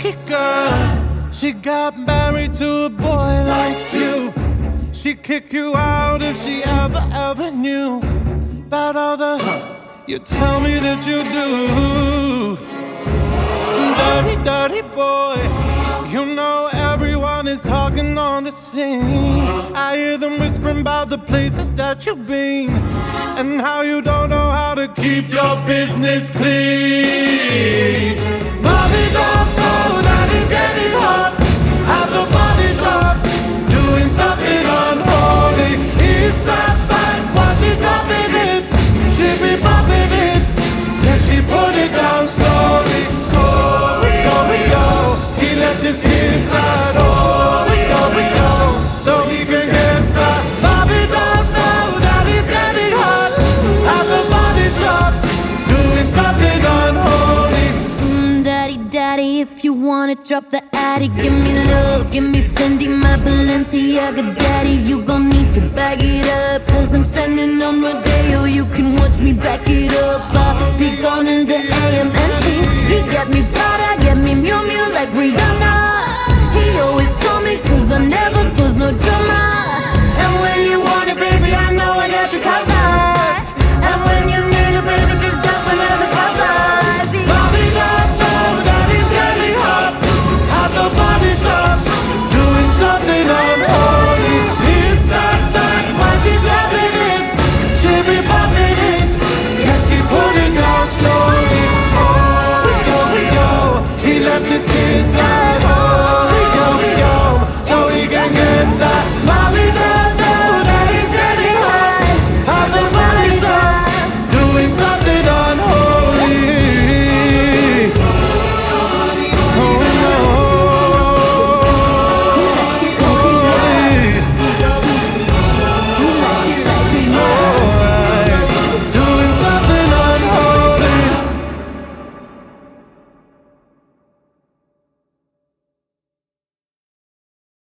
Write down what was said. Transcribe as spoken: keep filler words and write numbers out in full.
lucky girl. She got married to a boy like you. She'd kick you out if she ever, ever knew about all the you tell me that you do. Dirty, dirty boy. You know everyone is talking on the scene. I hear them whispering about the places that you've been and how you don't know how to keep your business clean. Mommy don't know that it's getting hot at the body shop, doing something unholy. He sat back while she dropping it. She be popping it, then she put it down slowly. Oh, we go, we go. He left his kids out. Oh, we go, we go. So he can get back. Bobby don't know that he's getting hot at the body shop, doing something unholy. Mm, daddy, daddy, if you wanna drop the addy, give me love, give me Fendi, my Balenciaga daddy. You gon' need to back it up, cause I'm spending on Rodeo. You can watch me back it up. I'll be gone in the A M and he, he get me Prada, get me Miu Miu like Rihanna.